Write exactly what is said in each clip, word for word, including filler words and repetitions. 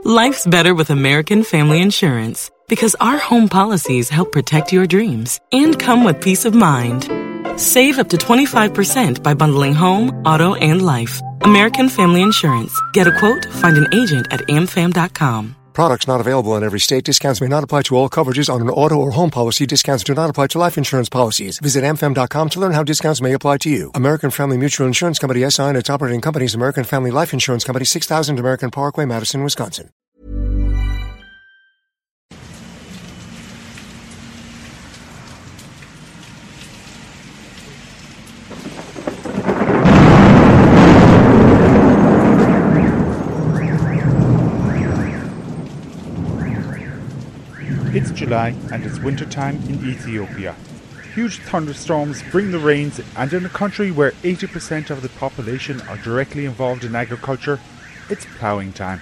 Life's better with American Family Insurance because our home policies help protect your dreams and come with peace of mind. Save up to twenty-five percent by bundling home, auto, and life. American Family Insurance. Get a quote, find an agent at a m fam dot com. Products not available in every state. Discounts may not apply to all coverages on an auto or home policy. Discounts do not apply to life insurance policies. Visit a m fam dot com to learn how discounts may apply to you. American Family Mutual Insurance Company, S I and its operating companies, American Family Life Insurance Company, six thousand American Parkway, Madison, Wisconsin. It's July and it's wintertime in Ethiopia. Huge thunderstorms bring the rains, and in a country where eighty percent of the population are directly involved in agriculture, it's ploughing time.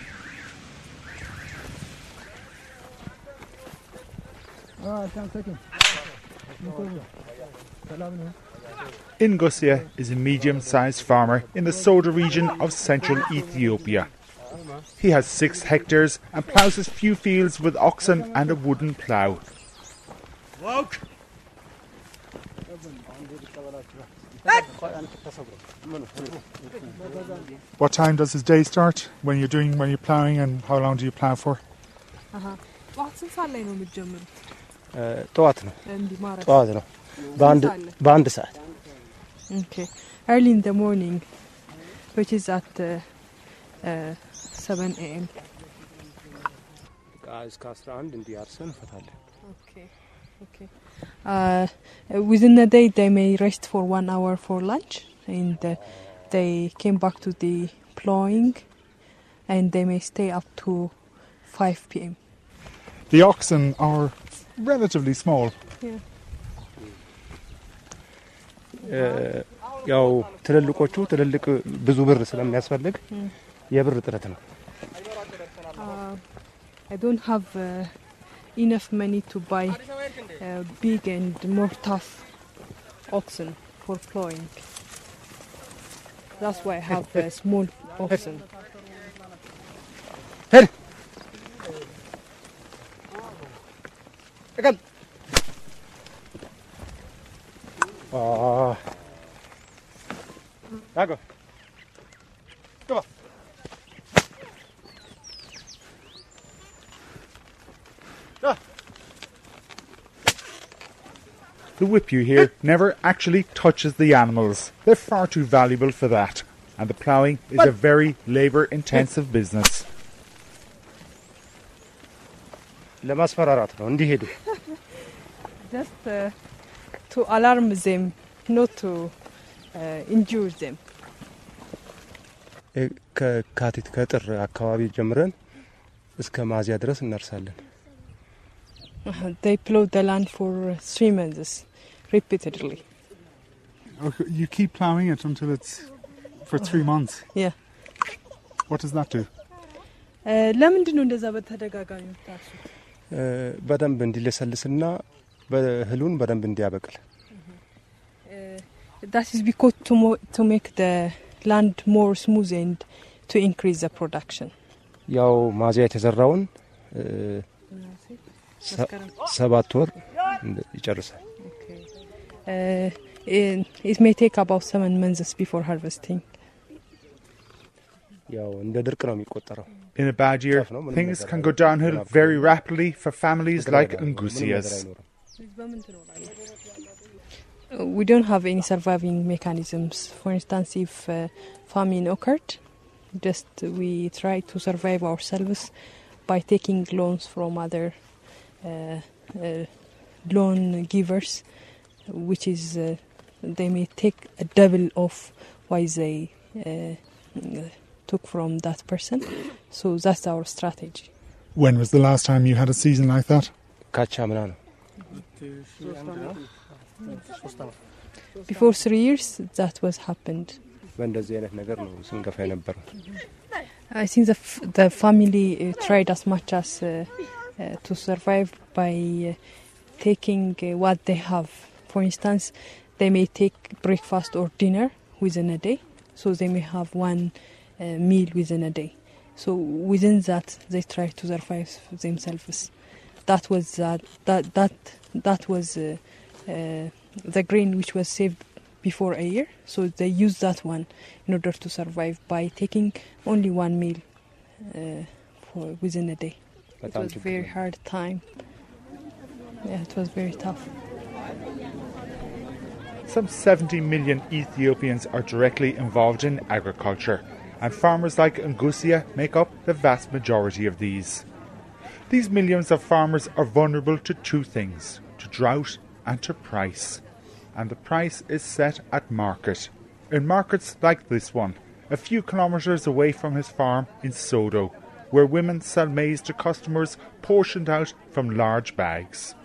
Ingusia is a medium-sized farmer in the Soda region of central Ethiopia. He has six hectares and ploughs his few fields with oxen and a wooden plough. What time does his day start when you're doing when you're ploughing, and how long do you plough for? Okay, early in the morning, which is at uh, uh, seven a m Okay, okay. Uh, within the day, they may rest for one hour for lunch, and uh, they came back to the ploughing, and they may stay up to five p m The oxen are relatively small. Yeah. ያው ትልልቆቹ ትልልቅ ብዙ ብር ስለሚያስፈልግ የብር ጥረት ነው። I don't have uh, enough money to buy uh, big and more tough oxen for ploughing. That's why I have uh, small oxen. Hey. Come. Ah. Go. Come on. The whip you hear never actually touches the animals. They're far too valuable for that. And the ploughing is a very labour-intensive business. ለማስፈራራት ነው እንዲሄዱ. Just uh, to alarm them, not to uh, injure them. ከካቲት ከጥር አካባቢ ጀምረን እስከ ሚያዝያ ድረስ እናርሳለን. They plow the land for three months, repeatedly. Okay, you keep ploughing it until it's for three months? Yeah. What does that do? ለምንድን ነው እንደዛ በተደጋጋሚ የምታርሱት? በደንብ እንዲለሰልስና በእህሉን በደንብ እንዲያበቅል. That is because to, mo- to make the land more smooth and to increase the production. ያው ሚያዝያ የተዘራውን ሰባት ወር ይጨርሳል. Okay. Uh, it, it may take about seven months before harvesting. ያው እንደ ድርቅ ነው የሚቆጠረው. In a bad year, things can go downhill very rapidly for families like Ngusia's. We don't have any surviving mechanisms. For instance, if uh, famine occurred, just we try to survive ourselves by taking loans from other uh, uh, loan givers, which is uh, they may take a double of what they uh, took from that person. So that's our strategy. When was the last time you had a season like that? ካቻምና ነው. Before three years, that was happened. በእንደዚህ አይነት ነገር ነው ስንገፋ የነበረው. I think the f- the family uh, tried as much as uh, uh, to survive by uh, taking uh, what they have. For instance, they may take breakfast or dinner within a day, so they may have one uh, meal within a day. So within that, they try to survive themselves. That was uh, that that that was uh, uh, the grain which was saved before a year. So they used that one in order to survive by taking only one meal uh, for within a day. It was a very hard time. Yeah, it was very tough. Some seventy million Ethiopians are directly involved in agriculture, and farmers like Ngusia make up the vast majority of these. These millions of farmers are vulnerable to two things, to drought and to price. And the price is set at market. In markets like this one, a few kilometres away from his farm in Sodo, where women sell maize to customers portioned out from large bags.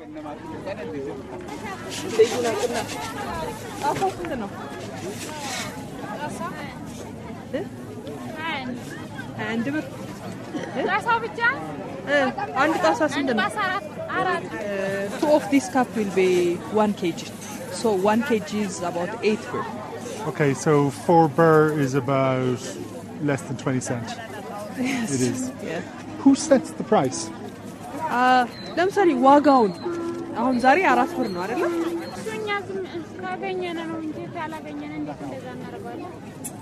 Two of this cup will be one kg. So one kg is about eight birr. Okay, so four birr is about less than twenty cents. Yes. It is. Yeah. Who sets the price? ለምሳሌ ዋጋውን አሁን ዛሬ አራት ብር ነው አይደል? እኛ ካገኘን ነው እንጂ ካላገኘን እንዴት እንደዛ እናደርጋለን?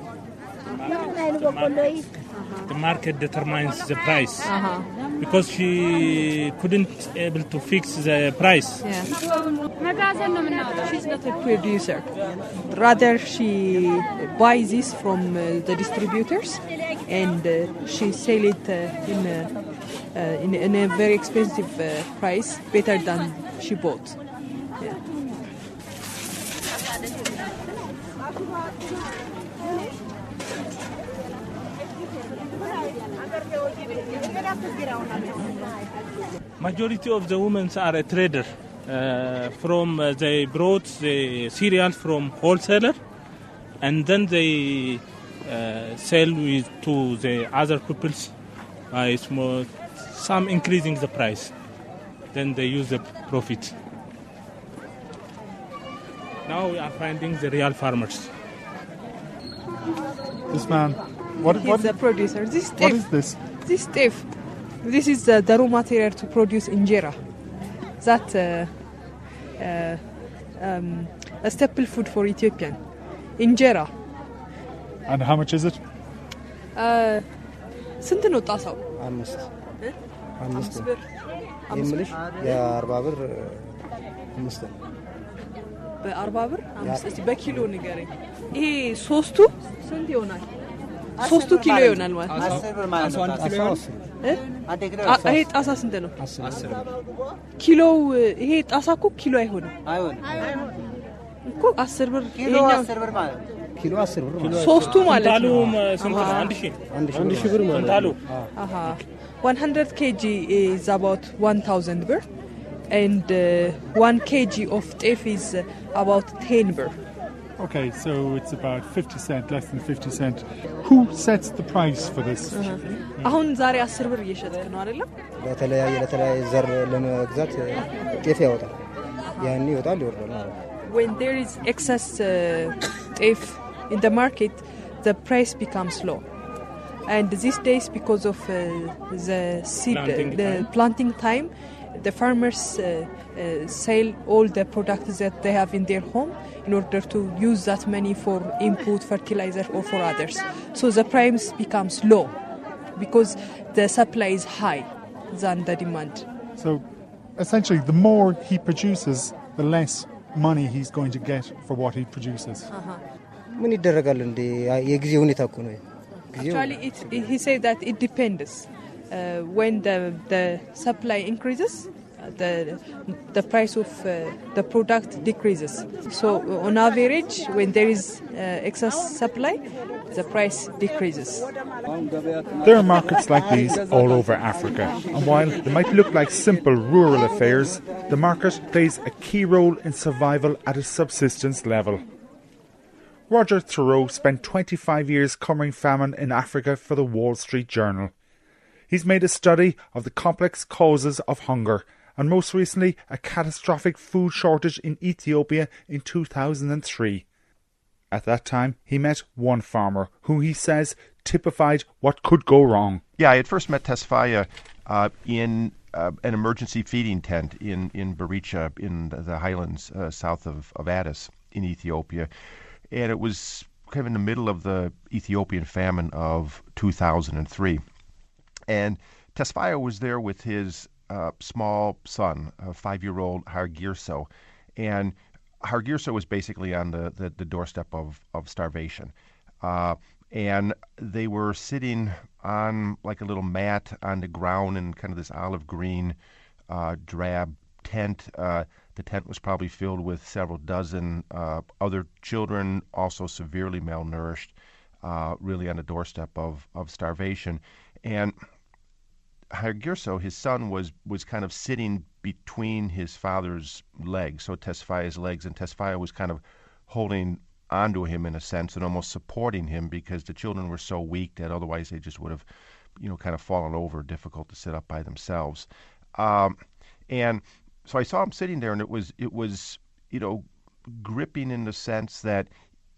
The market determines the price uh-huh. because she couldn't able to fix the price. Yeah. She's not a producer. Rather, she buys this from uh, the distributors and uh, she sell it uh, in, a, uh, in in a very expensive uh, price, better than she bought. Yeah. Majority of the women are a trader. Uh, from uh, they brought the cereal from wholesaler, and then they uh, sell with to the other peoples by small, some increasing the price. Then they use the profit. Now we are finding the real farmers. This man, what, He's what, the producer. This what tape, is this? this tape, this is uh, the raw material to produce injera. That uh, uh, um, a staple food for Ethiopian. Injera. And how much is it? Uh, ስንት ነው ጣሳው? አምስት አምስት ብር የምልሽ የአርባ ብር አምስት በአርባ ብር አምስት እስቲ በኪሎ ንገረኝ። ይሄ ሶስቱ ስንት ይሆናል? ሶስቱ ኪሎ ይሆናል ማለት ነው። አስር ብር ማለት ነው። አንድ ኪሎ እ ይሄ ጣሳ ስንት ነው? አስር ብር ኪሎው። ይሄ ጣሳ እኮ ኪሎ አይሆንም። አይሆንም እኮ አስር ብር ኪሎ አስር ብር ማለት ኪሎ አስር ብር ማለት ሶስቱ ማለት ነው። ታሉ ስንት ነው? አንድ ሺህ አንድ ሺህ ብር ማለት ታሉ አሃ one hundred kilograms is about one thousand birr and uh, one kilogram of teff is about ten birr. Okay, so it's about fifty cent, less than fifty cent. Who sets the price for this? አሁን ዛሬ አስር ብር እየሸጥክ ነው አይደል? ለተለያየ ለተለያየ ዘር ለመግዛት ጤፍ ያወጣል። ያኔ ይወጣል ይወርዳል ማለት ነው። When there is excess uh, teff in the market, the price becomes low. And these days, because of uh, the seed, planting the time. planting time, the farmers uh, uh, sell all the products that they have in their home in order to use that money for input, fertilizer, or for others. So the price becomes low because the supply is high than the demand. So essentially, the more he produces, the less money he's going to get for what he produces. ምን ይደረጋል እንዴ? የጊዜው ሁኔታ እኮ ነው። Actually, it, it, he said that it depends. Uh, when the the supply increases, uh, the the price of uh, the product decreases. So uh, on average, when there is uh, excess supply, the price decreases. There are markets like these all over Africa, and while they might look like simple rural affairs, the market plays a key role in survival at a subsistence level. Roger Thoreau spent twenty-five years covering famine in Africa for the Wall Street Journal. He's made a study of the complex causes of hunger, and most recently a catastrophic food shortage in Ethiopia in two thousand three. At that time, he met one farmer who he says typified what could go wrong. Yeah, I had first met Tesfaye uh, in uh, an emergency feeding tent in, in Baricha in the, the highlands uh, south of, of Addis in Ethiopia. And it was kind of in the middle of the Ethiopian famine of two thousand three. And Tesfaye was there with his uh, small son, a five-year-old Hargirso. And Hargirso was basically on the, the, the doorstep of, of starvation. Uh, and they were sitting on like a little mat on the ground in kind of this olive green, uh, drab tent. Uh, the tent was probably filled with several dozen uh, other children, also severely malnourished, uh, really on the doorstep of, of starvation. And Hargirso, his son, was was kind of sitting between his father's legs, so Tesfaye's legs, and Tesfaye was kind of holding onto him in a sense and almost supporting him because the children were so weak that otherwise they just would have, you know, kind of fallen over, difficult to sit up by themselves. Um, and so I saw him sitting there, and it was it was you know gripping in the sense that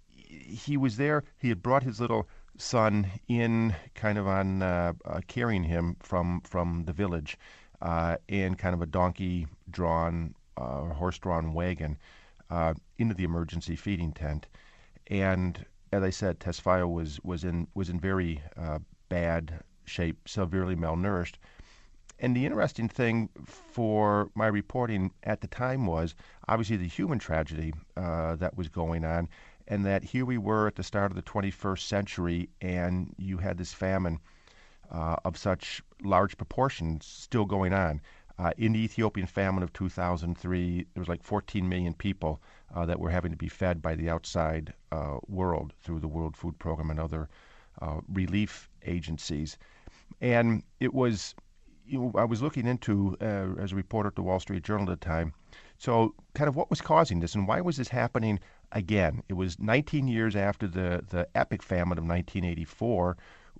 he was there. He had brought his little son in, kind of on uh, uh, carrying him from from the village uh, in kind of a donkey-drawn, uh, horse-drawn wagon uh, into the emergency feeding tent. And as I said, Tesfaye was was in was in very uh, bad shape, severely malnourished. And the interesting thing for my reporting at the time was obviously the human tragedy uh, that was going on, and that here we were at the start of the twenty-first century, and you had this famine uh, of such large proportions still going on. Uh, in the Ethiopian famine of two thousand three, there was like fourteen million people uh, that were having to be fed by the outside uh, world through the World Food Program and other uh, relief agencies. And it was, you know, I was looking into, uh, as a reporter at the Wall Street Journal at the time, so kind of what was causing this and why was this happening again? It was nineteen years after the, the epic famine of nineteen eighty-four,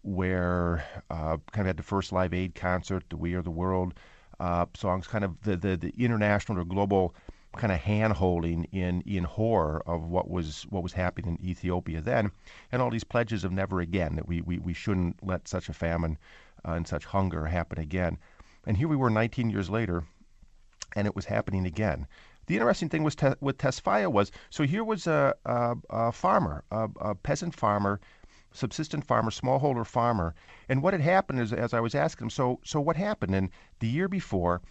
where uh, kind of had the first Live Aid concert, the We Are the World uh, songs, kind of the, the, the international or global kind of hand-holding in, in horror of what was what was happening in Ethiopia then, and all these pledges of never again, that we, we, we shouldn't let such a famine uh, and such hunger happen again. And here we were nineteen years later, and it was happening again. The interesting thing was te- with Tesfaye was, so here was a, a, a farmer, a, a peasant farmer, subsistent farmer, smallholder farmer, and what had happened is, as I was asking him, so so what happened? And the year before,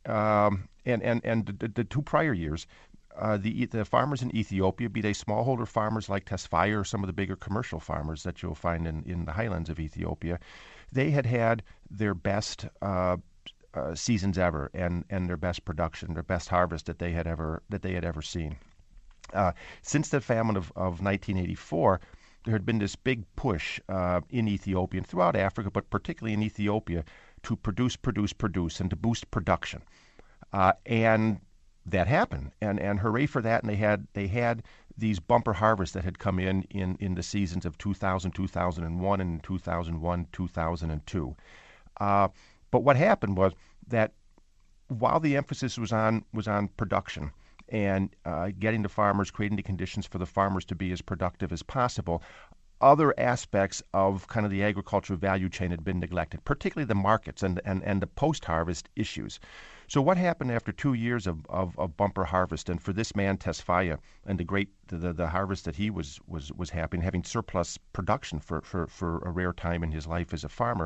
um, and and and the, the two prior years, uh, the the farmers in Ethiopia, be they smallholder farmers like Tesfaye or some of the bigger commercial farmers that you'll find in, in the highlands of Ethiopia, they had had their best Uh, Uh, seasons ever, and, and their best production, their best harvest that they had ever that they had ever seen. Uh, since the famine of, of nineteen eighty-four, there had been this big push uh, in Ethiopia and throughout Africa, but particularly in Ethiopia, to produce, produce, produce, and to boost production. Uh, and that happened, and and hooray for that! And they had they had these bumper harvests that had come in in, in the seasons of two thousand, two thousand one, and two thousand one, two thousand two. Uh, But what happened was that while the emphasis was on was on production and uh, getting the farmers, creating the conditions for the farmers to be as productive as possible, other aspects of kind of the agricultural value chain had been neglected, particularly the markets and and, and the post-harvest issues. So what happened after two years of, of, of bumper harvest, and for this man Tesfaye and the great the, the harvest that he was was was having, having surplus production for, for, for a rare time in his life as a farmer,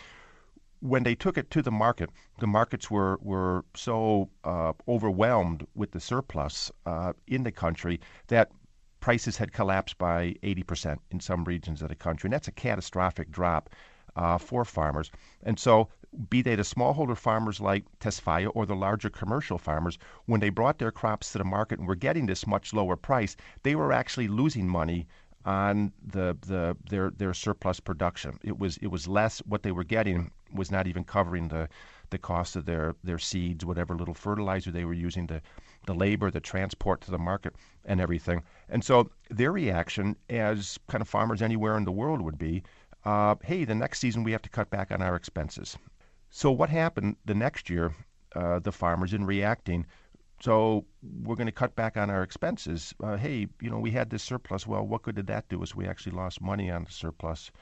when they took it to the market, the markets were, were so uh, overwhelmed with the surplus uh, in the country that prices had collapsed by eighty percent in some regions of the country. And that's a catastrophic drop uh, for farmers. And so be they the smallholder farmers like Tesfaye or the larger commercial farmers, when they brought their crops to the market and were getting this much lower price, they were actually losing money on the the their their surplus production. It was it was less. What they were getting was not even covering the the cost of their their seeds, whatever little fertilizer they were using, the the labor, the transport to the market, and everything. And so their reaction, as kind of farmers anywhere in the world would be, uh, hey, the next season we have to cut back on our expenses. So what happened the next year? Uh, the farmers, in reacting, so we're going to cut back on our expenses. Uh, hey, you know, we had this surplus. Well, what good did that do us? We actually lost money on the surplus.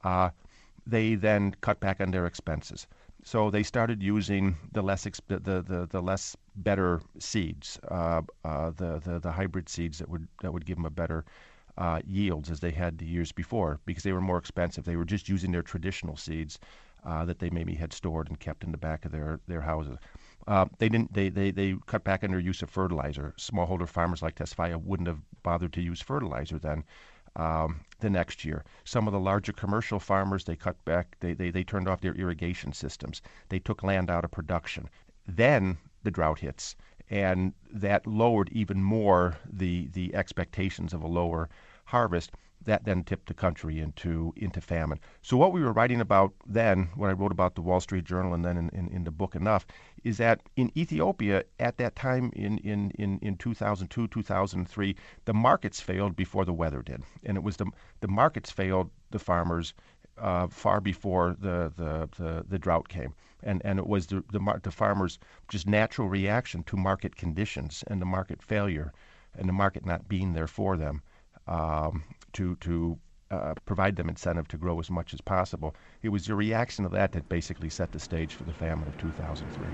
uh, they then cut back on their expenses. So they started using the less exp- the, the, the less better seeds, uh, uh, the, the the hybrid seeds that would that would give them a better uh, yields as they had the years before, because they were more expensive. They were just using their traditional seeds uh, that they maybe had stored and kept in the back of their their houses. Uh, they didn't. They, they they cut back on their use of fertilizer. Smallholder farmers like Tesfaye wouldn't have bothered to use fertilizer then. Um, the next year, some of the larger commercial farmers, they cut back. They, they they turned off their irrigation systems. They took land out of production. Then the drought hits, and that lowered even more the the expectations of a lower harvest. That then tipped the country into into famine. So what we were writing about then, when I wrote about the Wall Street Journal and then in, in, in the book Enough, is that in Ethiopia at that time in, in, in, in two thousand two, two thousand three, the markets failed before the weather did. And it was the the markets failed the farmers uh, far before the, the, the, the drought came. And and it was the, the, the farmers' just natural reaction to market conditions and the market failure and the market not being there for them. Um, to to uh, provide them incentive to grow as much as possible. It was the reaction to that that basically set the stage for the famine of two thousand three.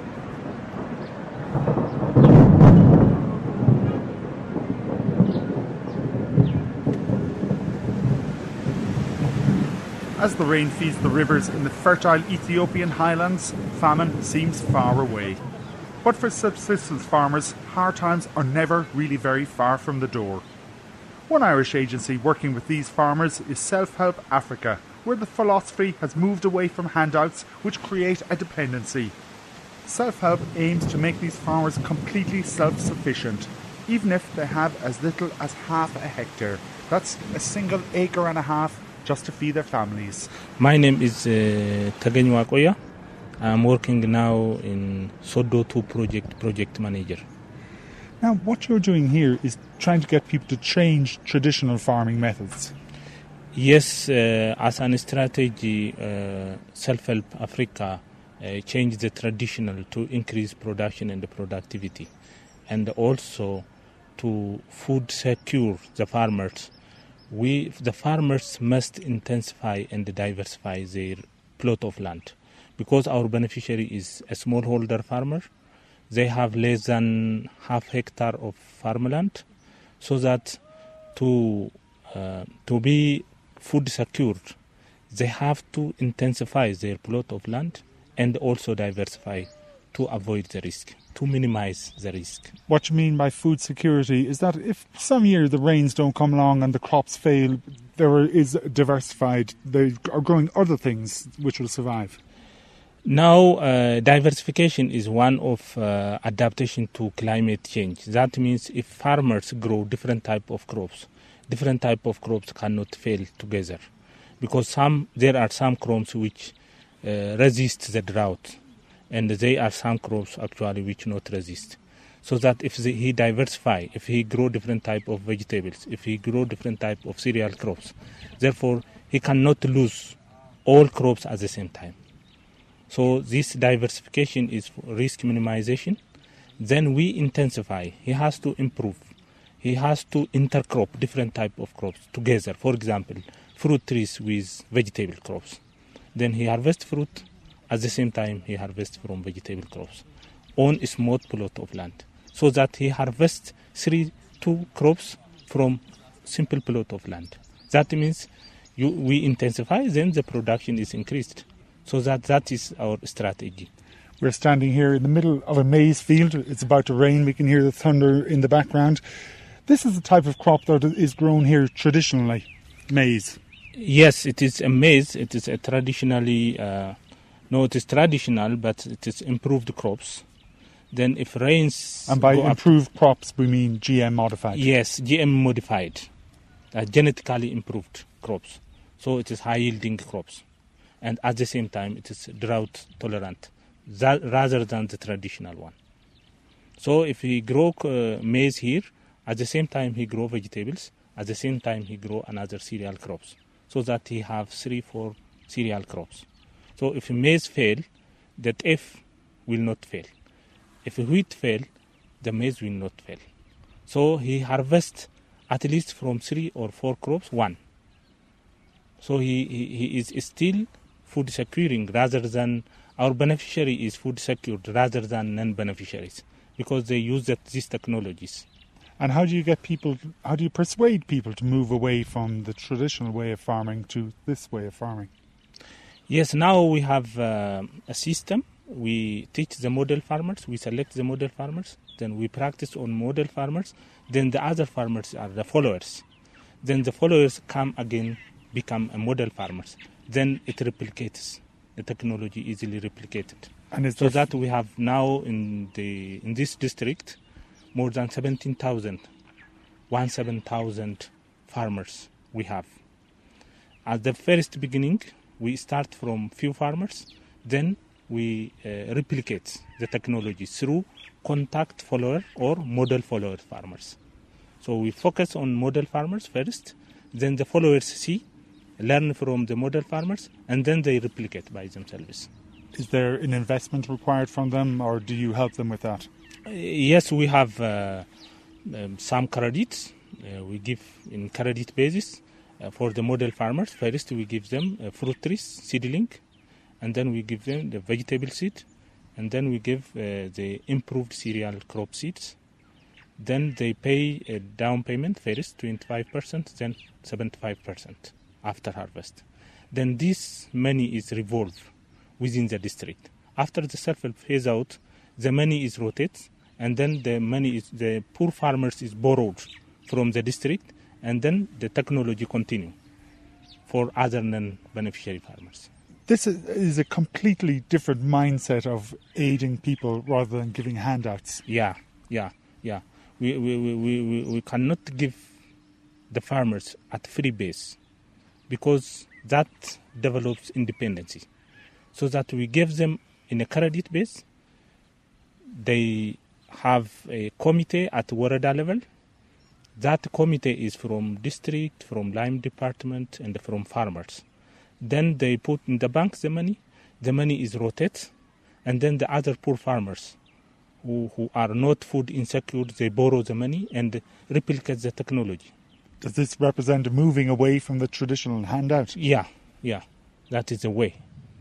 As the rain feeds the rivers in the fertile Ethiopian highlands, famine seems far away. But for subsistence farmers, hard times are never really very far from the door. One Irish agency working with these farmers is Self-Help Africa, where the philosophy has moved away from handouts which create a dependency. Self-Help aims to make these farmers completely self-sufficient, even if they have as little as half a hectare. That's a single acre and a half just to feed their families. My name is uh, Tagany Wakoya. I'm working now in Sodo two project, project manager. Now, what you're doing here is trying to get people to change traditional farming methods. Yes, uh, as an strategy, uh, Self-Help Africa uh, changed the traditional to increase production and the productivity, and also to food secure the farmers. We, the farmers must intensify and diversify their plot of land, because our beneficiary is a smallholder farmer. They have less than half hectare of farmland, so that to uh, to be food secured, they have to intensify their plot of land and also diversify to avoid the risk, to minimize the risk. What you mean by food security is that if some year the rains don't come along and the crops fail, there is diversified, they are growing other things which will survive. Now, uh, diversification is one of uh, adaptation to climate change. That means if farmers grow different type of crops, different type of crops cannot fail together, because some there are some crops which uh, resist the drought, and there are some crops actually which not resist. So that if the, he diversify, if he grow different type of vegetables, if he grow different type of cereal crops, therefore he cannot lose all crops at the same time. So this diversification is risk minimization. Then we intensify. He has to improve. He has to intercrop different type of crops together. For example, fruit trees with vegetable crops. Then he harvests fruit. At the same time, he harvests from vegetable crops on a small plot of land, so that he harvests three, two crops from simple plot of land. That means you, we intensify, then the production is increased. So that that is our strategy. We're standing here in the middle of a maize field. It's about to rain. We can hear the thunder in the background. This is the type of crop that is grown here traditionally, maize. Yes, it is a maize. It is a traditionally, uh, no, it is traditional, but it is improved crops. Then if rains... And by improved up, crops, we mean G M modified? Yes, G M modified, uh, genetically improved crops. So it is high-yielding crops. And at the same time, it is drought tolerant, that, rather than the traditional one. So if he grow uh, maize here, at the same time he grow vegetables, at the same time he grow another cereal crops, so that he have three, four cereal crops. So if maize fail, that F will not fail. If wheat fail, the maize will not fail. So he harvests at least from three or four crops, one. So he, he, he is still food securing rather than our beneficiary is food secured rather than non-beneficiaries because they use that, these technologies. And how do you get people, how do you persuade people to move away from the traditional way of farming to this way of farming? Yes, now we have uh, a system. We teach the model farmers, we select the model farmers, then we practice on model farmers, then the other farmers are the followers. Then the followers come again, become a model farmers. Then it replicates. The technology easily replicated. And is so that we have now in the in this district more than seventeen thousand, one seven thousand farmers we have. At the first beginning, we start from few farmers, then we uh, replicate the technology through contact follower or model follower farmers. So we focus on model farmers first, then the followers see, learn from the model farmers, and then they replicate by themselves. Is there an investment required from them, or do you help them with that? Uh, yes, we have uh, um, some credits. Uh, we give in credit basis uh, for the model farmers. First, we give them a fruit trees seedling, and then we give them the vegetable seed, and then we give uh, the improved cereal crop seeds. Then they pay a down payment first, twenty-five percent, then seventy-five percent after harvest. Then this money is revolved within the district. After the self-help phase out, the money is rotated, and then the money is the poor farmers is borrowed from the district, and then the technology continue for other non-beneficiary farmers. This is, is a completely different mindset of aiding people rather than giving handouts. Yeah, yeah, yeah. We we, we, we, we cannot give the farmers at free base because that develops independency. So that we give them in a credit base. They have a committee at Warada level. That committee is from district, from Lime department, and from farmers. Then they put in the bank the money. The money is rotated, and then the other poor farmers who, who are not food insecure, they borrow the money and replicate the technology. Does this represent moving away from the traditional handout? Yeah, yeah, that is the way.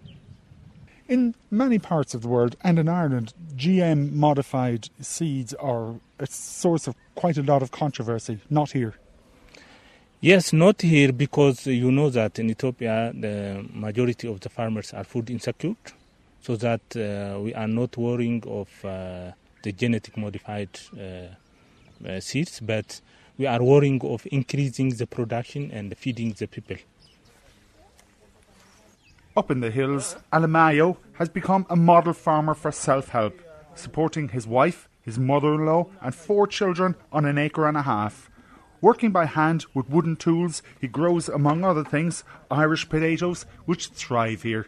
In many parts of the world and in Ireland, G M-modified seeds are a source of quite a lot of controversy. Not here. Yes, not here because you know that in Ethiopia the majority of the farmers are food insecure, so that uh, we are not worrying of uh, the genetic modified uh, uh, seeds, but we are worrying of increasing the production and feeding the people. Up in the hills, Alemayo has become a model farmer for self-help, supporting his wife, his mother-in-law and four children on an acre and a half. Working by hand with wooden tools, he grows, among other things, Irish potatoes, which thrive here.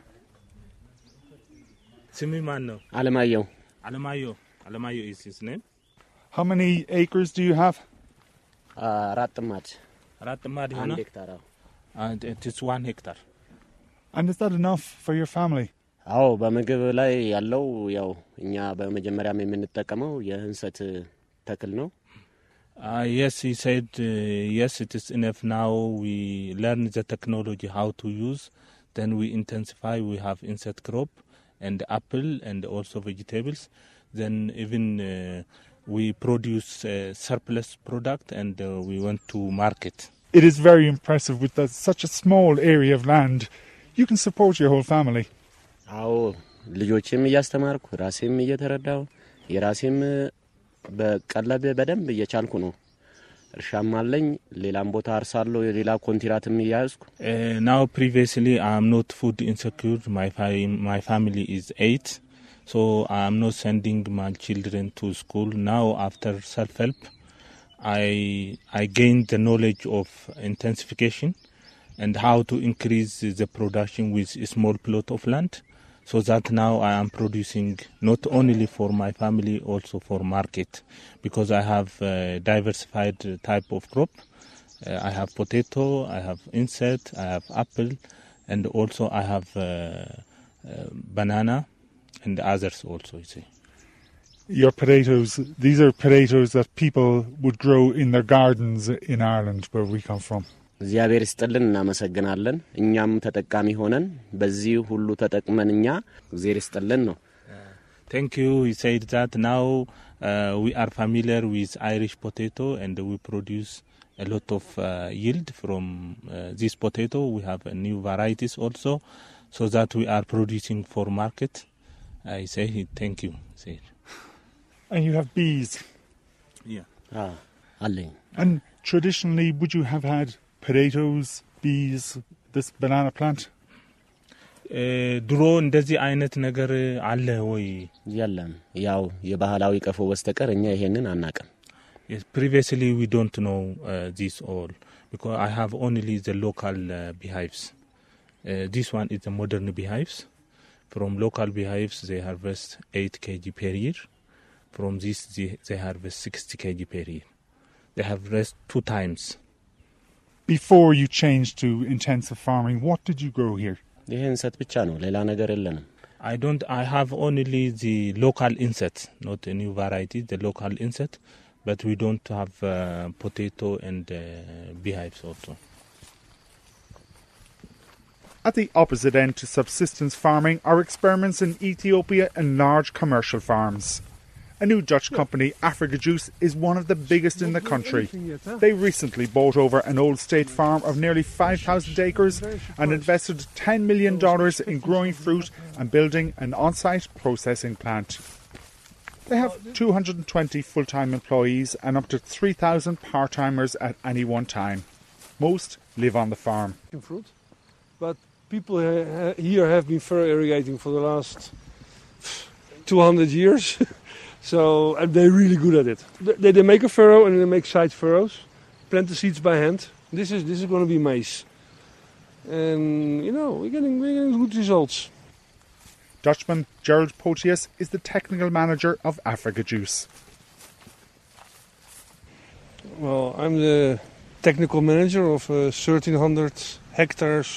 Alemayo. Alemayo. Alemayo is his name. How many acres do you have? Uh, Ratamad. Ratamad, one hectare. And it is one hectare. And is that enough for your family? አዎ በመግብ ላይ ያለው ያው እኛ በመጀመሪያም የምንጠቀመው የእንሰት ተክል ነው። Uh, yes, he said, uh, yes, it is enough now. We learn the technology, how to use. Then we intensify. We have insect crop and apple and also vegetables. Then even uh, we produce uh, surplus product and uh, we went to market. It is very impressive with the, such a small area of land. You can support your whole family. አዎ ልጆችም እያስተማርኩ ራሴም እየተረዳው የራሴም በቀለብ በደንብ እየቻልኩ ነው። እርሻም አለኝ ሌላም ቦታ አርሳለሁ የሌላ ኮንትራትም እያያዝኩ now previously I am not food insecure. My fa- my family is eight, so I am not sending my children to school. Now after self help I I gained the knowledge of intensification and how to increase the production with a small plot of land, so that now I am producing not only for my family, also for market, because I have a diversified type of crop. Uh, I have potato, I have insect, I have apple, and also I have uh, uh, banana and others also, you see. Your potatoes, these are potatoes that people would grow in their gardens in Ireland, where we come from. እግዚአብሔር ይስጥልን እናመሰግናለን እኛም ተጠቃሚ ሆነን በዚህ ሁሉ ተጠቅመን እኛ እግዚአብሔር ይስጥልን ነው Thank you. He said that now uh, we are familiar with Irish potato and we produce a lot of uh, yield from uh, this potato. We have uh, new varieties also so that we are producing for market. I say thank you. Say. And you have bees. Yeah. Ah, alle. And traditionally, would you have had potatoes, bees, this banana plant? ድሮ እንደዚህ አይነት ነገር አለ ወይ የለም ያው የባህላዊ ቀፎ በስተቀር እኛ ይሄንን አናቀም Yes previously we don't know uh, this all because I have only the local uh, beehives uh, this one is the modern beehives from local beehives they harvest eight kilograms per year from this they, they harvest sixty kilograms per year they harvest two times Before you changed to intensive farming what did you grow here ይሄ እንሰት ብቻ ነው ሌላ ነገር የለንም I don't I have only the local inset not a new variety the local inset but we don't have uh, potato and uh, beehives also At the opposite end to subsistence farming are experiments in Ethiopia and large commercial farms A new Dutch company, Africa Juice, is one of the biggest in the country. They recently bought over an old state farm of nearly five thousand acres and invested ten million dollars in growing fruit and building an on-site processing plant. They have two hundred twenty full-time employees and up to three thousand part-timers at any one time. Most live on the farm. Fruit, but people here have been furrow irrigating for the last two hundred years. So and they're really good at it. They, they make a furrow and they make side furrows, plant the seeds by hand. This is this is going to be maize, and you know we're getting we're getting good results. Dutchman Gerald Potius is the technical manager of Africa Juice. Well, I'm the technical manager of uh, thirteen hundred hectares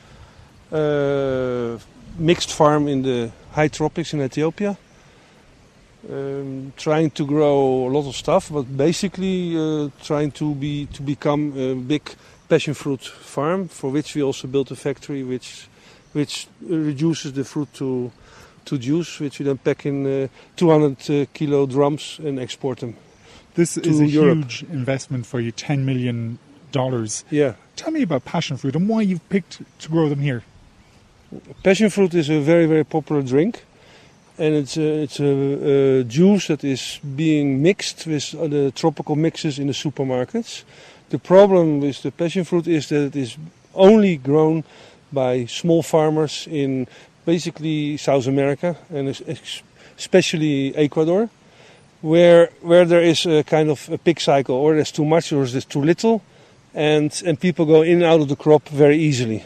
uh, mixed farm in the high tropics in Ethiopia. Um, trying to grow a lot of stuff, but basically uh, trying to be to become a big passion fruit farm, for which we also built a factory which which reduces the fruit to to juice, which we then pack in uh, two hundred uh, kilo drums and export them. This to is a Europe. huge investment for you, ten million dollars. Yeah. Tell me about passion fruit and why you've picked to grow them here. Passion fruit is a very very popular drink. And it's a, it's a, a juice that is being mixed with the tropical mixes in the supermarkets. The problem with the passion fruit is that it is only grown by small farmers in basically South America and especially Ecuador, where where there is a kind of a pig cycle, or there's too much or there's too little, and and people go in and out of the crop very easily.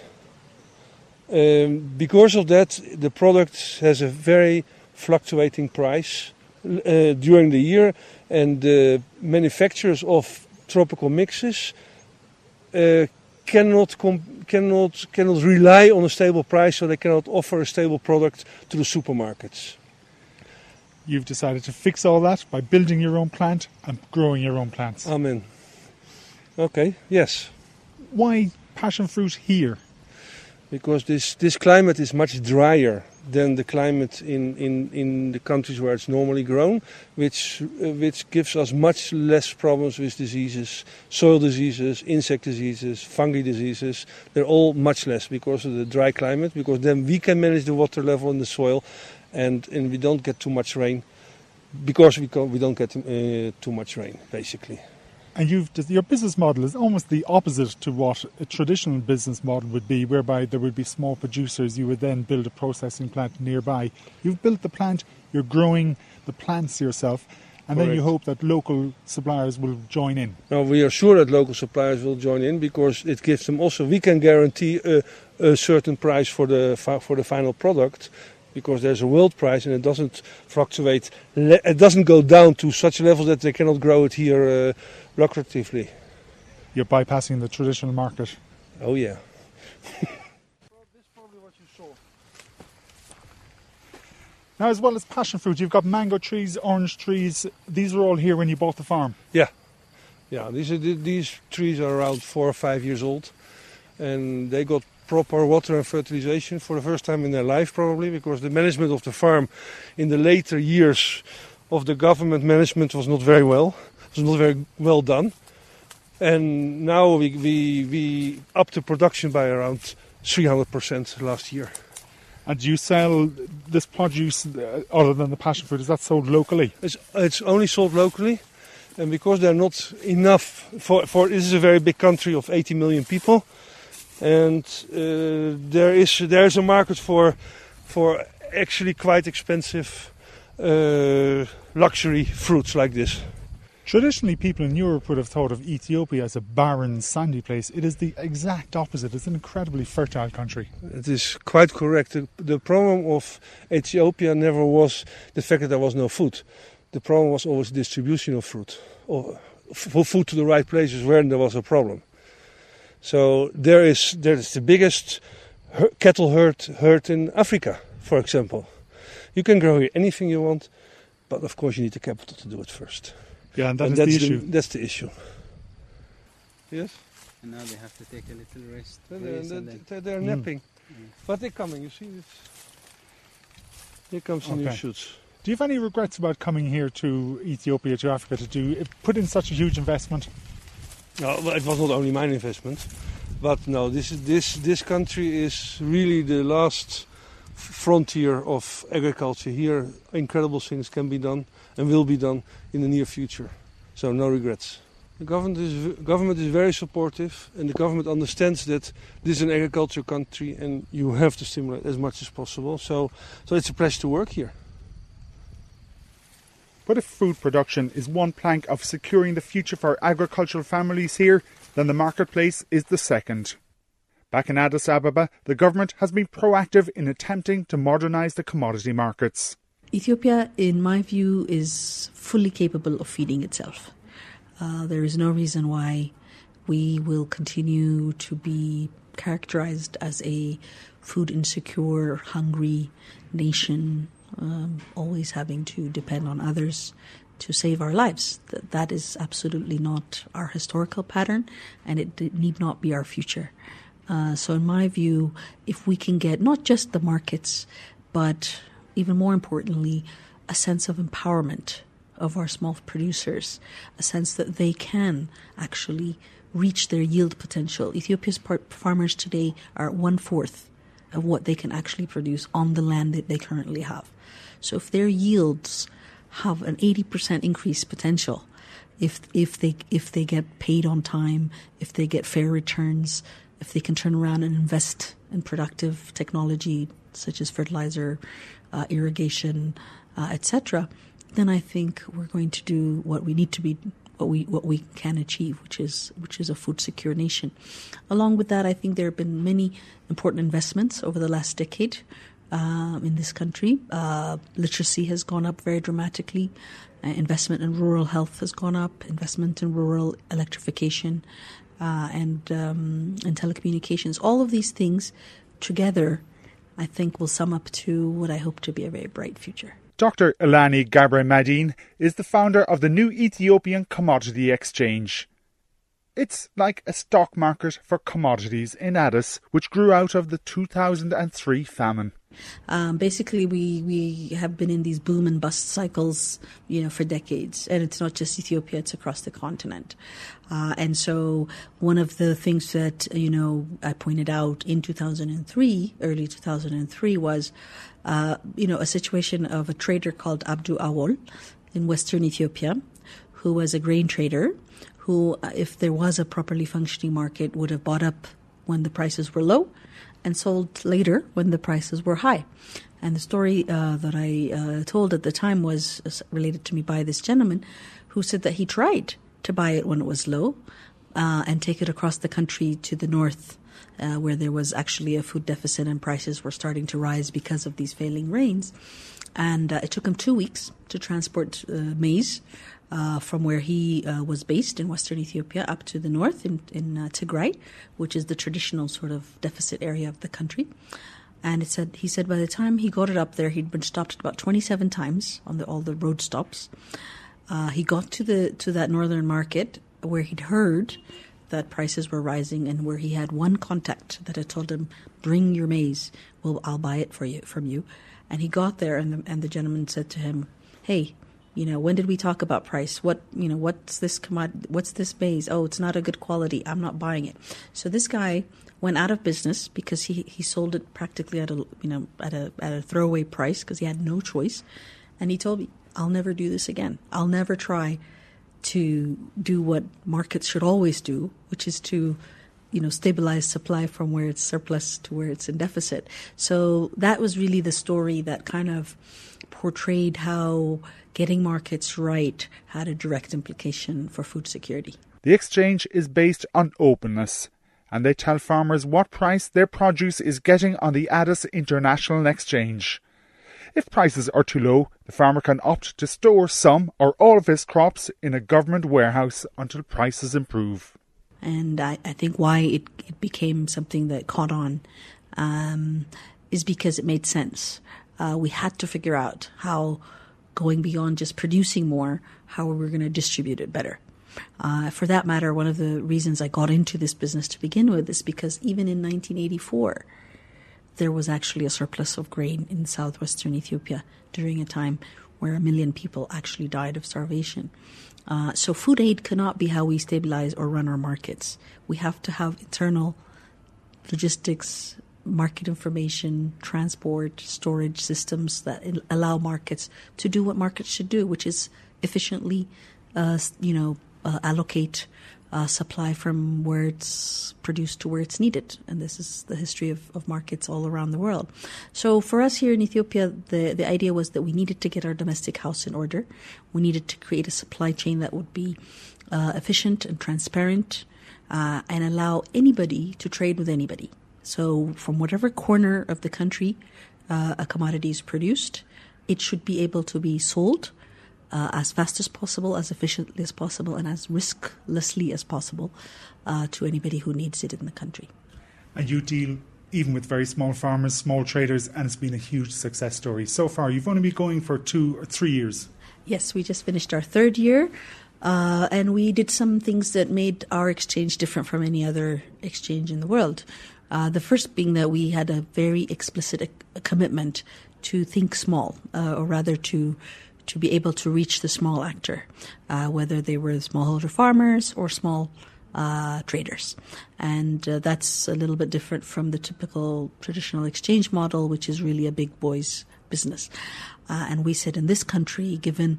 Um, because of that, the product has a very fluctuating price uh, during the year, and the manufacturers of tropical mixes uh, cannot com- cannot cannot rely on a stable price, so they cannot offer a stable product to the supermarkets. You've decided to fix all that by building your own plant and growing your own plants. Amen. Okay, yes. Why passion fruit here? Because this, this climate is much drier than the climate in, in, in the countries where it's normally grown, which uh, which gives us much less problems with diseases, soil diseases, insect diseases, fungi diseases. They're all much less because of the dry climate, because then we can manage the water level in the soil, and, and we don't get too much rain, because we, can, we don't get uh, too much rain, basically. And you've your business model is almost the opposite to what a traditional business model would be, whereby there would be small producers. You would then build a processing plant nearby. You've built the plant, you're growing the plants yourself, and Correct. Then you hope that local suppliers will join in. Now, we are sure that local suppliers will join in, because it gives them also, we can guarantee a, a certain price for the for the final product, because there's a world price and it doesn't fluctuate, it doesn't go down to such levels that they cannot grow it here uh, lucratively. You're bypassing the traditional market. Oh yeah. Now, as well as passion fruit, you've got mango trees, orange trees. These were all here when you bought the farm? Yeah. Yeah, these are, these trees are around four or five years old, and they got proper water and fertilization for the first time in their life, probably because the management of the farm in the later years of the government management was not very well, was not very well done. And now we we, we upped the production by around three hundred percent last year. And do you sell this produce, uh, other than the passion fruit, is that sold locally? It's, it's only sold locally, and because they're not enough for, for this is a very big country of eighty million people, and uh, there is there is a market for for actually quite expensive uh, luxury fruits like this. Traditionally, people in Europe would have thought of Ethiopia as a barren, sandy place. It is the exact opposite. It's an incredibly fertile country. It is quite correct. The, the problem of Ethiopia never was the fact that there was no food. The problem was always distribution of fruit, or for food to the right places where there was a problem. So there is there is the biggest her- cattle herd herd in Africa, for example. You can grow here anything you want, but of course you need the capital to do it first. Yeah, and that and is that's the issue. The, that's the issue. Yes? And now they have to take a little rest. They're, rest they're, and then- they're, they're Mm. napping. But they're coming, you see. It's, here comes the new Okay. shoots. Do you have any regrets about coming here to Ethiopia, to Africa, to do put in such a huge investment? No, well, it was not only my investment, but no, this is this this country is really the last frontier of agriculture. Here, incredible things can be done and will be done in the near future. So no regrets. The government is government is very supportive, and the government understands that this is an agriculture country, and you have to stimulate as much as possible. So, so it's a pleasure to work here. But if food production is one plank of securing the future for agricultural families here, then the marketplace is the second. Back in Addis Ababa, the government has been proactive in attempting to modernise the commodity markets. Ethiopia, in my view, is fully capable of feeding itself. Uh, there is no reason why we will continue to be characterized as a food insecure, hungry nation, um, always having to depend on others to save our lives. Th- that is absolutely not our historical pattern, and it d- need not be our future. Uh, so in my view, if we can get not just the markets, but even more importantly, a sense of empowerment of our small producers, a sense that they can actually reach their yield potential. Ethiopia's part- farmers today are one-fourth of what they can actually produce on the land that they currently have. So if their yields have an eighty percent increase potential, if if they if they get paid on time, if they get fair returns, if they can turn around and invest in productive technology such as fertilizer, uh, irrigation, uh, et cetera, then I think we're going to do what we need to be, what we what we can achieve, which is which is a food secure nation. Along with that, I think there have been many important investments over the last decade um, in this country. Uh, literacy has gone up very dramatically. Uh, investment in rural health has gone up. Investment in rural electrification uh, and um, and telecommunications. All of these things together, I think, will sum up to what I hope to be a very bright future. Doctor Elani Gabre Madine is the founder of the new Ethiopian Commodity Exchange. It's like a stock market for commodities in Addis, which grew out of the two thousand three famine. Um, basically, we, we have been in these boom and bust cycles, you know, for decades. And it's not just Ethiopia, it's across the continent. Uh, and so one of the things that, you know, I pointed out in two thousand three, early two thousand three, was, uh, you know, a situation of a trader called Abdu Awol in western Ethiopia, who was a grain trader, who, if there was a properly functioning market, would have bought up when the prices were low and sold later when the prices were high. And the story uh, that I uh, told at the time was related to me by this gentleman who said that he tried to buy it when it was low uh, and take it across the country to the north uh, where there was actually a food deficit and prices were starting to rise because of these failing rains. And uh, it took him two weeks to transport uh, maize Uh, from where he uh, was based in western Ethiopia up to the north in, in uh, Tigray, which is the traditional sort of deficit area of the country. And it said he said by the time he got it up there, he'd been stopped about twenty-seven times on the, all the road stops. Uh, he got to the to that northern market where he'd heard that prices were rising, and where he had one contact that had told him, "Bring your maize, well, I'll buy it for you from you." And he got there, and the, and the gentleman said to him, "Hey, you know, when did we talk about price? What, you know, what's this commodity? What's this maize? Oh, it's not a good quality. I'm not buying it." So this guy went out of business because he, he sold it practically at a you know at a at a throwaway price because he had no choice, and he told me, "I'll never do this again. I'll never try to do what markets should always do, which is to, you know, stabilize supply from where it's surplus to where it's in deficit." So that was really the story that kind of portrayed how getting markets right had a direct implication for food security. The exchange is based on openness, and they tell farmers what price their produce is getting on the Addis International Exchange. If prices are too low, the farmer can opt to store some or all of his crops in a government warehouse until prices improve. And I, I think why it, it became something that caught on um, is because it made sense. Uh, we had to figure out how, going beyond just producing more, how we were going to distribute it better. Uh, for that matter, one of the reasons I got into this business to begin with is because even in nineteen eighty-four, there was actually a surplus of grain in southwestern Ethiopia during a time where a million people actually died of starvation. Uh, so food aid cannot be how we stabilize or run our markets. We have to have internal logistics, market information, transport, storage systems that allow markets to do what markets should do, which is efficiently, uh, you know, uh, allocate Uh, supply from where it's produced to where it's needed. And this is the history of, of markets all around the world. So for us here in Ethiopia, the, the idea was that we needed to get our domestic house in order. We needed to create a supply chain that would be uh, efficient and transparent uh, and allow anybody to trade with anybody. So from whatever corner of the country uh, a commodity is produced, it should be able to be sold Uh, as fast as possible, as efficiently as possible, and as risklessly as possible uh, to anybody who needs it in the country. And you deal even with very small farmers, small traders, and it's been a huge success story. So far, you've only been going for two or three years. Yes, we just finished our third year, uh, and we did some things that made our exchange different from any other exchange in the world. Uh, the first being that we had a very explicit a- commitment to think small, uh, or rather to to be able to reach the small actor, uh, whether they were smallholder farmers or small uh, traders. And uh, that's a little bit different from the typical traditional exchange model, which is really a big boys business. Uh, and we said in this country, given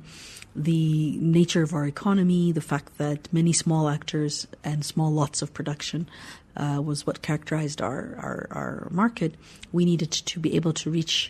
the nature of our economy, the fact that many small actors and small lots of production uh, was what characterized our, our, our market, we needed to be able to reach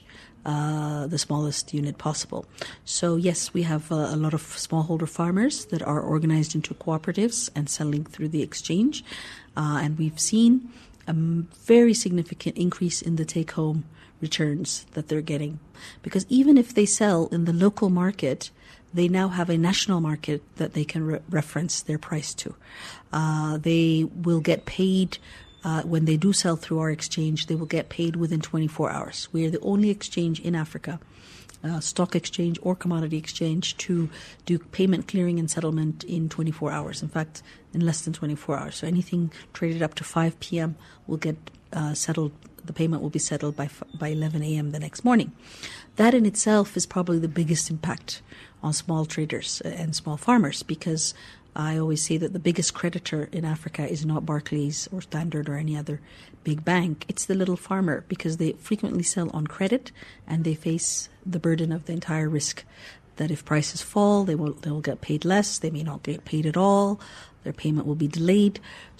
Uh, the smallest unit possible. So yes, we have uh, a lot of smallholder farmers that are organized into cooperatives and selling through the exchange. Uh, and we've seen a very significant increase in the take-home returns that they're getting. Because even if they sell in the local market, they now have a national market that they can re- reference their price to. Uh, they will get paid Uh, when they do sell through our exchange, they will get paid within twenty-four hours. We are the only exchange in Africa, uh, stock exchange or commodity exchange, to do payment clearing and settlement in twenty-four hours. In fact, in less than twenty-four hours. So anything traded up to five p.m. will get uh, settled. The payment will be settled by by eleven a.m. the next morning. That in itself is probably the biggest impact on small traders and small farmers, because I always say that the biggest creditor in Africa is not Barclays or Standard or any other big bank. It's the little farmer, because they frequently sell on credit and they face the burden of the entire risk. That if prices fall, they will they will get paid less. They may not get paid at all. Their payment will be delayed.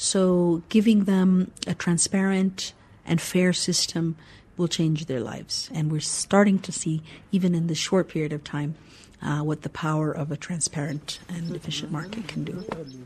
So giving them a transparent and fair system will change their lives. And we're starting to see, even in this short period of time, Uh, what the power of a transparent and efficient market can do.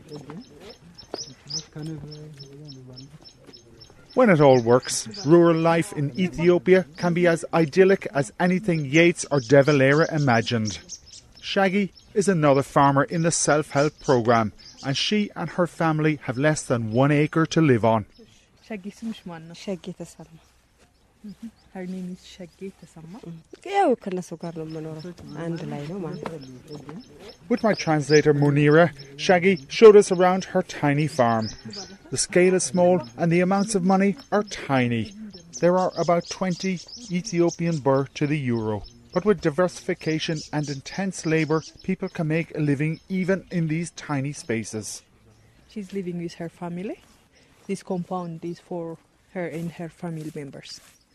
When it all works, rural life in Ethiopia can be as idyllic as anything Yeats or De Valera imagined. Shaggy is another farmer in the self-help programme, and she and her family have less than one acre to live on. Shaggy ስምሽ ማን ነው? ሸጌ ተሰማ Mm-hmm. Her name is Shaggy Tasama. ያው ከነሱ ጋር ነው የምኖረው አንድ ላይ ነው ማለት ነው. With my translator Munira, Shaggy showed us around her tiny farm. The scale is small and the amounts of money are tiny. There are about twenty Ethiopian birr to the euro. But with diversification and intense labour, people can make a living even in these tiny spaces. She's living with her family. This compound is for her and her family members.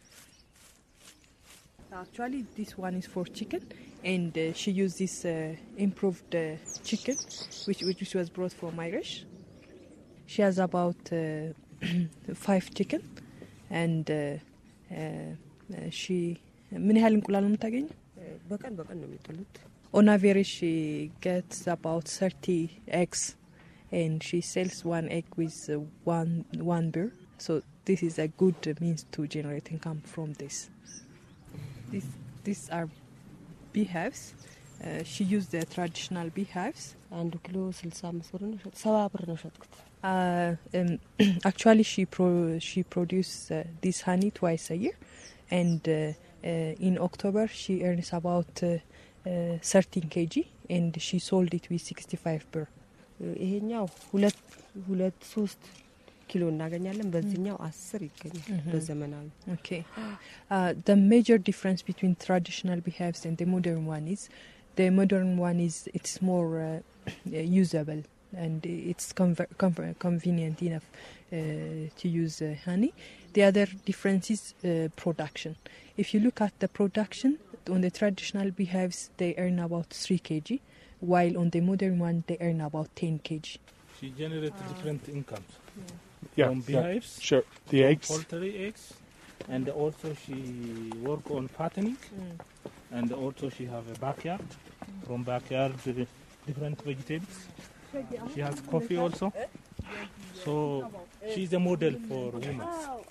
Actually, this one is for chicken, and uh, she used this uh, improved uh, chicken, which which was brought from Irish. She has about uh, five chicken, and uh, uh, she ምን ያህል እንቁላል ነው የምታገኘው? በቀን በቀን ነው የሚጥሉት. On average, she gets about thirty eggs, and she sells one egg with uh, one one birr. So this is a good uh, means to generate income from this. This these are beehives. Uh, she used the traditional beehives. አንድ ኪሎ ስልሳ አምስት ብር ነው ሰባ ብር ነው ሸጥኩት. Uh, um, actually, she pro she produces uh, this honey twice a year, and uh, uh, in October she earns about uh, uh, thirteen kilograms, and she sold it with sixty-five birr. ይሄኛው ሁለት ሁለት ሶስት ኪሎ እናገኛለን በዚህኛው አስር ይገኛል በዘመናዊ. Okay. Uh, the major difference between traditional beehives and the modern one is the modern one is it's more uh, usable and it's conver- conver- convenient enough uh, to use uh, honey. The other difference is uh, production. If you look at the production on the traditional beehives, they earn about three kilograms, while on the modern one they earn about ten kilograms. She generates uh, different incomes. Yeah. Yeah, from beehives, yeah, sure. The eggs, poultry eggs, and also she work on fattening, mm. and also she have a backyard. Mm. From backyard, uh, different vegetables. She has coffee also. So she's a model for women.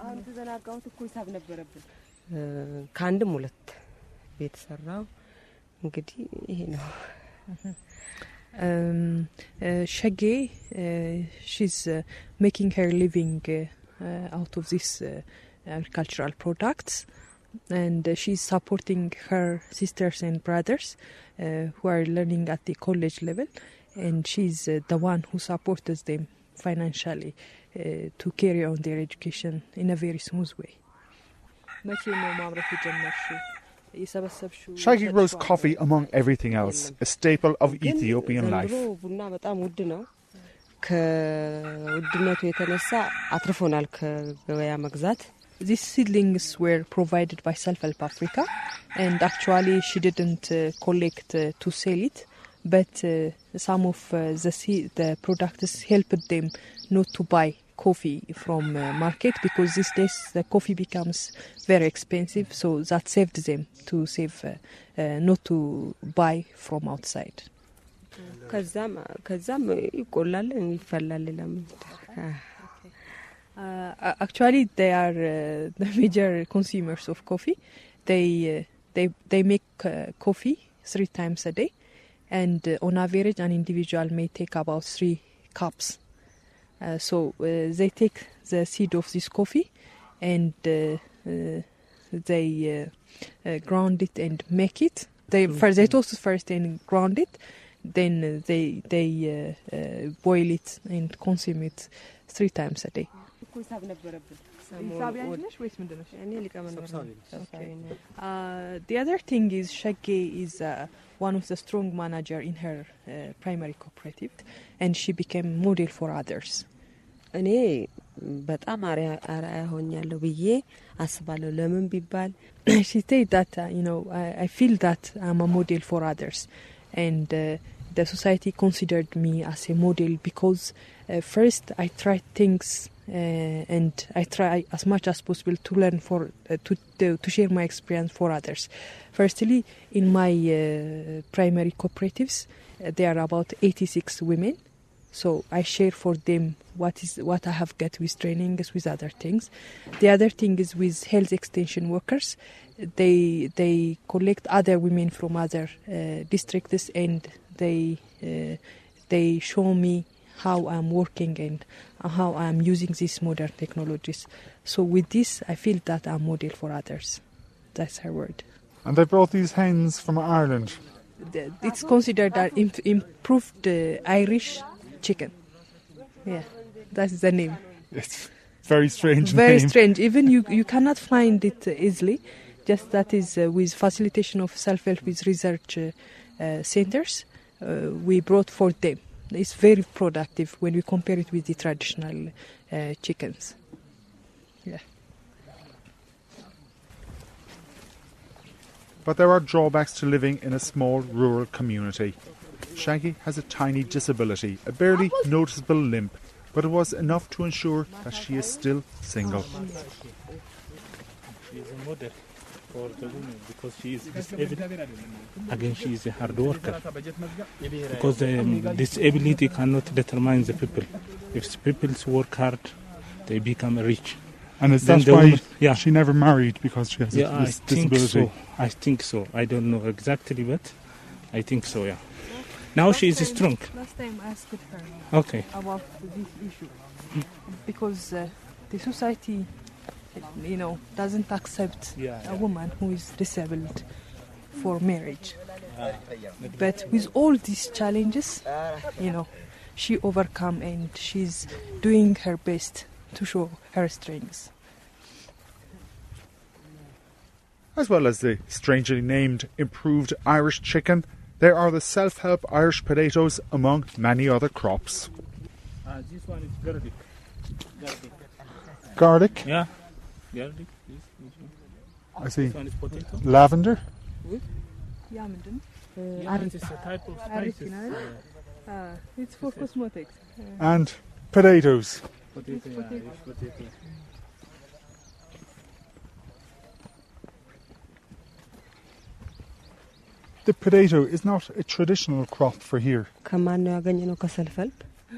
ከአንድም ሁለት ቤት ሰራው እንግዲህ ይሄ ነው. Um, uh, Shaggy, uh, she's uh, making her living uh, uh, out of these uh, agricultural products, and uh, she's supporting her sisters and brothers uh, who are learning at the college level, and she's uh, the one who supports them financially uh, to carry on their education in a very smooth way. Shaggy grows coffee among everything else, a staple of Ethiopian life. ቡና በጣም ውድ ነው. ከውድነቱ የተነሳ አትርፎናል ከገበያ መግዛት. These seedlings were provided by Self-Help Africa, and actually she didn't uh, collect uh, to sell it, but uh, some of uh, the se- the products helped them not to buy coffee from uh, market, because these days the coffee becomes very expensive, so that saved them to save uh, uh, not to buy from outside. ከዛም ከዛም ይቆላል ይፈላል ለምን. Uh, actually they are uh, the major consumers of coffee. They uh, they they make uh, coffee three times a day, and uh, on average an individual may take about three cups. Uh, so uh, they take the seed of this coffee, and uh, uh, they uh, uh, ground it and make it. They mm-hmm. first they toast it first and ground it, then uh, they they uh, uh, boil it and consume it three times a day. Uh, the other thing is Shaggy is uh, one of the strong manager in her uh, primary cooperative, and she became model for others. እኔ በጣም አርአያ ሆኛለሁ ብዬ አስባለሁ. ለምን ቢባል she said that uh, you know I, I feel that I'm a model for others, and uh, the society considered me as a model because uh, first I tried things uh, and I try as much as possible to learn for uh, to, to to share my experience for others. Firstly, in my uh, primary cooperatives, uh, there are about eighty-six women. So I share for them what is what I have got with trainings, with other things. The other thing is with health extension workers. They they collect other women from other uh, districts, and they uh, they show me how I'm working and how I'm using these modern technologies. So with this, I feel that I'm a model for others. That's her word. And they brought these hens from Ireland. It's considered an imp- improved uh, Irish chicken. Yeah, that's the name. It's very strange Very name. strange. Even you, you cannot find it uh, easily. Just that is uh, with facilitation of self-help with research uh, uh, centers, uh, we brought for them. It's very productive when we compare it with the traditional uh, chickens. Yeah. But there are drawbacks to living in a small rural community. Shaggy has a tiny disability, a barely noticeable limp, but it was enough to ensure that she is still single. She is a model for the women because she is disabled. Again, she is a hard worker. Because um, disability cannot determine the people. If people work hard, they become rich. And is Then that the why woman- yeah. she never married, because she has Yeah, this I think disability? so. I think so. I don't know exactly, but I think so, yeah. Now she is strong. Last time I asked her Okay. about this issue because uh, the society, you know, doesn't accept Yeah, a yeah. woman who is disabled for marriage. But with all these challenges, you know, she overcome and she's doing her best to show her strengths. As well as the strangely named improved Irish chicken, there are the self-help Irish potatoes among many other crops. Uh, this one is garlic. Garlic. Garlic, Yeah. Garlic. This, this one. I see. This one is potato. Lavender, Yeah, madam. Yeah, it is a type of spices. Uh, Uh, it's for cosmetics. and potatoes. potato, yeah, Irish potato. The potato is not a traditional crop for here. ከማን ነው ያገኘነው? ከሰልፈልፍ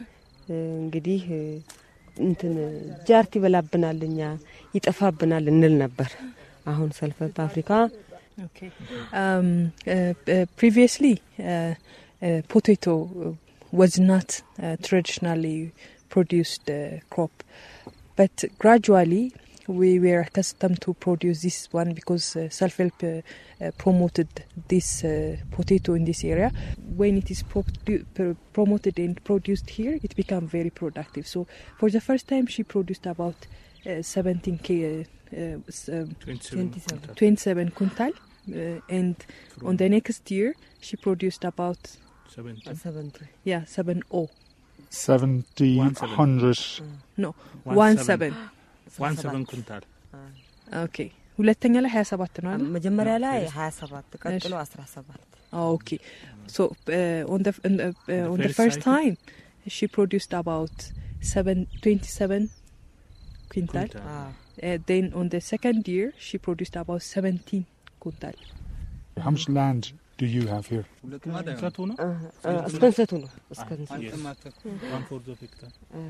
እንግዲህ እንትን ጃርት ይበላብናል፣ እኛ ይጠፋብናል እንል ነበር። አሁን ሰልፈልፍ አፍሪካ Okay. Um, uh, uh, previously, uh, uh, potato was not uh, traditionally produced uh, crop, but gradually we were accustomed to produce this one because uh, self-help uh, uh, promoted this uh, potato in this area. When it is pro- pr- promoted and produced here, it became very productive. So for the first time, she produced about uh, seventeen k, uh, uh, s- um, twenty-seven quintal. twenty-seven quintal. Uh, and on the next year, she produced about seventy. seventy. yeah seven oh Seventy, One seven. hundred. no One one seven. seven. One seven quintal. Okay. ሁለተኛ ላይ ሀያ ሰባት ነው አይደል? መጀመሪያ ላይ ሀያ ሰባት ቀጥሎ አስራ ሰባት Okay. So uh, on the uh, uh, on the first first cycle? time, she produced about seven twenty-seven quintal. Quintal. Uh, then on the second year, she produced about seventeen quintal. How much land do you have here? እንሰቱ ነው? እስከ እንሰቱ ነው እስከ እንሰቱ Yes. One fourth of hectare.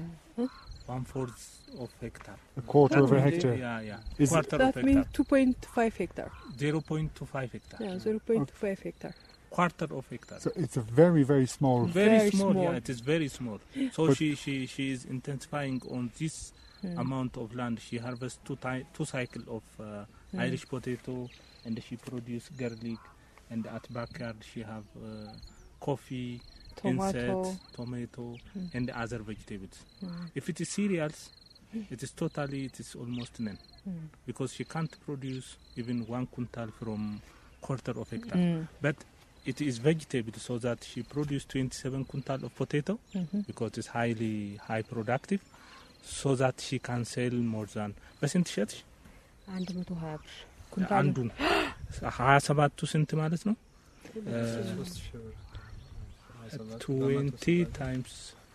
One fourth of hectare. A quarter of a hectare. Yeah, yeah. Is- Quarter That of means hectare. two point five hectare. Zero point two five hectare. Yeah, zero point two five hectare. Quarter of hectare. So it's a very, very small. Very, Very small, small. yeah, it is very small. So But- she, she, she is intensifying on this Mm. amount of land. She harvests two ty- two cycle of uh, Mm. Irish potato, and she produce garlic, and at backyard she have uh, coffee, Tomato. insects, tomato, Mm. and other vegetables. Mm. If it is cereals, it is totally, it is almost none, Mm. because she can't produce even one quintal from quarter of hectare. Mm. But it is vegetable, so that she produced twenty-seven quintal of potato, Mhm. because it's highly high productive, so that she can sell more than በስንት ሸጥሽ? አንድ መቶ ሀያ ብር ኩንታሉ። አንዱን ሀያ ሰባቱ ስንት ማለት ነው? ትዌንቲ ታይምስ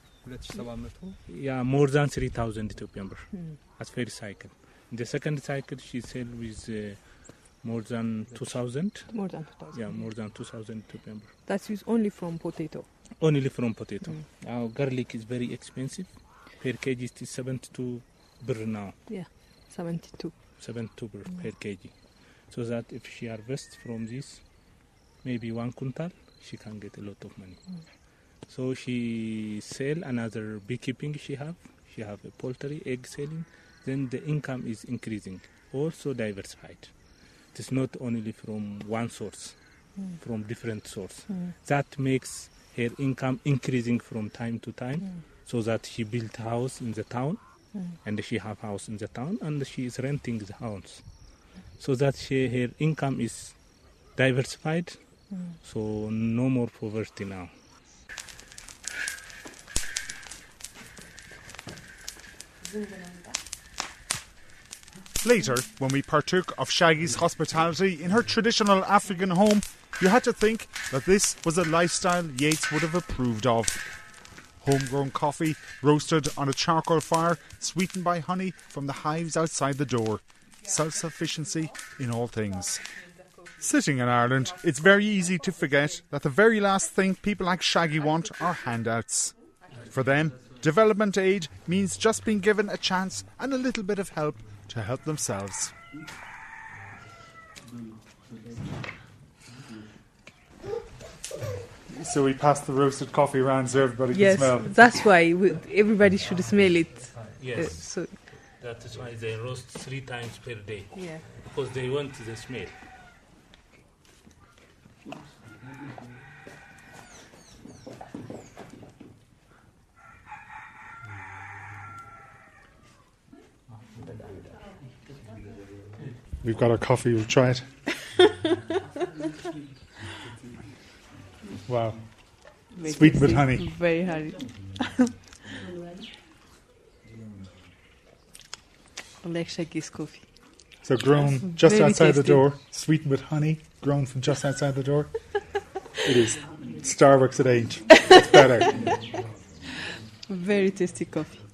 yeah, more than three thousand Ethiopian birr Mm. as first cycle. In the second cycle, she sell with uh, more than two thousand. More than two thousand. Yeah, more than two thousand Ethiopian birr. That's used only from potato. Only from potato. Now garlic is very expensive. Per kg it is seventy-two birr now. Yeah, seventy-two. seventy-two birr per kg. So that if she harvests from this, maybe one quintal, she can get a lot of money. So she sell another beekeeping she have. She have a poultry, egg selling. Then the income is increasing. Also diversified. It is not only from one source, mm. from different source. Mm. That makes her income increasing from time to time, mm. so that she built house in the town, mm. and she have house in the town, and she is renting the house, so that she, her income is diversified, mm. so no more poverty now. Later, when we partook of Shaggy's hospitality in her traditional African home, you had to think that this was a lifestyle Yates would have approved of. Homegrown coffee, roasted on a charcoal fire, sweetened by honey from the hives outside the door. Self-sufficiency in all things. Sitting in Ireland, it's very easy to forget that the very last thing people like Shaggy want are handouts. For them, development aid means just being given a chance and a little bit of help to help themselves. So we pass the roasted coffee around so everybody yes, can smell. Yes, that's why we, everybody should smell it. Yes, uh, so that is why they roast three times per day. Yeah. Because they want the smell. We've got our coffee, we'll try it. Wow. Very Sweet tasty. with honey. Very honey. I like Shaggy's coffee. So grown just Very outside tasty. the door, sweetened with honey, grown from just outside the door. It is. Starbucks it ain't. It's better. Very tasty coffee.